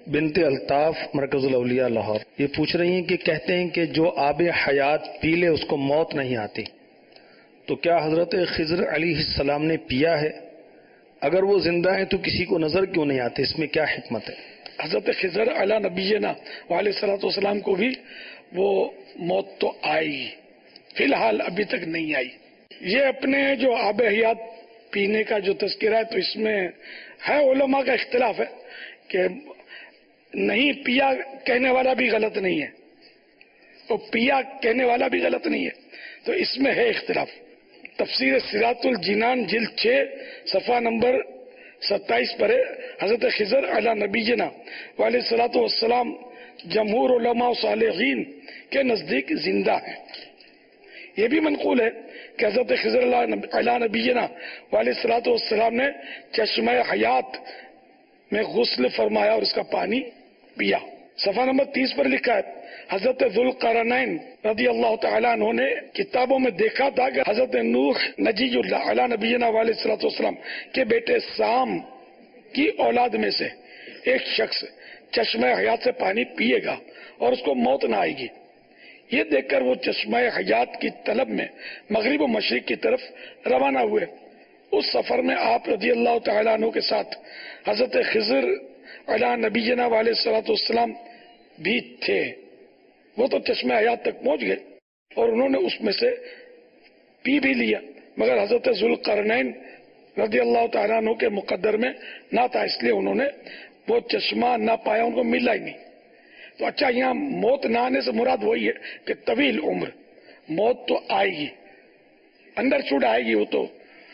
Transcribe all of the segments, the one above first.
بنت الطاف مرکز الاولیاء لاہور یہ پوچھ رہی ہیں کہ کہتے ہیں کہ جو آب حیات پی لے اس کو موت نہیں آتی، تو کیا حضرت خضر علیہ السلام نے پیا ہے؟ اگر وہ زندہ ہیں تو کسی کو نظر کیوں نہیں آتے؟ اس میں کیا حکمت ہے؟ حضرت خضر علی نبینا علیہ الصلوۃ والسلام کو بھی وہ موت تو آئی، فی الحال ابھی تک نہیں آئی۔ یہ اپنے جو آب حیات پینے کا جو تذکرہ ہے تو اس میں ہے علماء کا اختلاف ہے کہ نہیں پیا کہنے والا بھی غلط نہیں ہے اور پیا کہنے والا بھی غلط نہیں ہے، تو اس میں ہے اختلاف۔ تفسیر صراط الجنان جلد 6 صفحہ نمبر 27 پر ہے، حضرت خضر علی نبینا علیہ الصلوۃ والسلام جمہور علماء و صالحین کے نزدیک زندہ ہیں۔ یہ بھی منقول ہے کہ حضرت خضر علی نبینا علیہ الصلوۃ والسلام نے چشمہ حیات میں غسل فرمایا اور اس کا پانی پیا۔ صفحہ نمبر 30 پر لکھا ہے، حضرت ذوالقرنین رضی اللہ تعالیٰ عنہ نے کتابوں میں دیکھا تھا کہ حضرت نوح نجی اللہ علی نبینا علیہ الصلوۃ والسلام کے بیٹے سام کی اولاد میں سے ایک شخص چشمہ حیات سے پانی پیے گا اور اس کو موت نہ آئے گی۔ یہ دیکھ کر وہ چشمہ حیات کی طلب میں مغرب و مشرق کی طرف روانہ ہوئے۔ اس سفر میں آپ رضی اللہ تعالیٰ عنہ کے ساتھ حضرت خضر علی نبینا علیہ الصلوۃ والسلام بھی تھے۔ وہ تو چشمہ حیات تک پہنچ گئے اور انہوں نے اس میں سے پی بھی لیا، مگر حضرت ذوالقرنین رضی اللہ تعالیٰ عنہ کے مقدر میں نہ تھا، اس لیے انہوں نے وہ چشمہ نہ پایا، ان کو ملا ہی نہیں۔ تو اچھا، یہاں موت نہ آنے سے مراد وہی ہے کہ طویل عمر، موت تو آئے گی، اندر چھوٹ آئے گی، وہ تو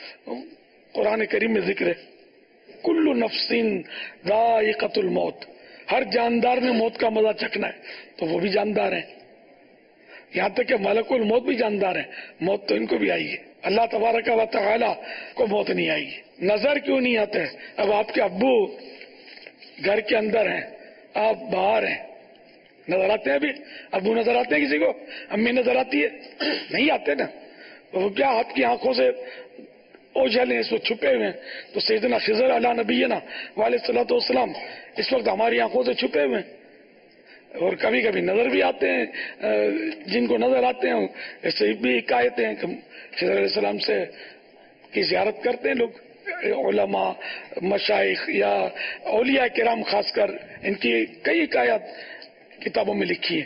قرآن کریم میں ذکر ہے، کل نفس ذائقۃ الموت، ہر جاندار نے موت کا مزہ چکھنا ہے، تو وہ بھی جاندار ہیں، یہاں تک کہ ملک الموت بھی جاندار ہیں، موت تو ان کو بھی آئی ہے۔ اللہ تبارک و تعالی کو موت نہیں آئی ہے۔ نظر کیوں نہیں آتے؟ اب آپ کے ابو گھر کے اندر ہیں، آپ باہر ہیں، نظر آتے ہیں؟ ابھی ابو نظر آتے ہیں کسی کو؟ امی نظر آتی ہے؟ نہیں آتے نا، وہ کیا آپ کی آنکھوں سے اوجھل ہیں، اس وقت چھپے ہوئے ہیں۔ تو سیدنا خضر علی نبینا علیہ الصلوۃ والسلام اس وقت ہماری آنکھوں سے چھپے ہوئے ہیں، اور کبھی کبھی نظر بھی آتے ہیں، جن کو نظر آتے ہیں ایسے بھی حکایتیں ہیں کہ خضر علیہ السلام سے کی زیارت کرتے ہیں لوگ، علماء، مشائخ یا اولیاء کرام، خاص کر ان کی کئی حکایات کتابوں میں لکھی ہے۔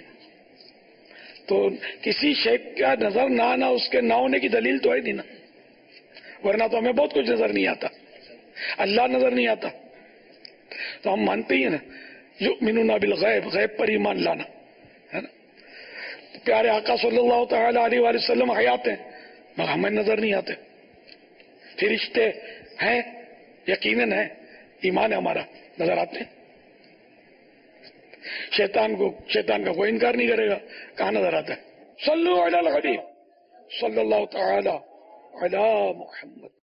تو کسی شے کا نظر نہ آنا اس کے نہ ہونے کی دلیل تو ہے نہیں نا، ورنہ تو ہمیں بہت کچھ نظر نہیں آتا، اللہ نظر نہیں آتا، تو ہم مانتے ہی ہیں نا، یؤمنون بالغیب، غیب پر ایمان لانا ہے نا۔ پیارے آقا صلی اللہ تعالی علیہ وآلہ وسلم حیات ہیں مگر ہمیں نظر نہیں آتے، فرشتے ہیں یقیناً ہیں، ایمان ہے ہمارا، نظر آتے ہیں۔ شیطان کا کوئی انکار نہیں کرے گا، کہاں نظر آتا ہے؟ صلو علی الحبیب صلی اللہ تعالی علی محمد۔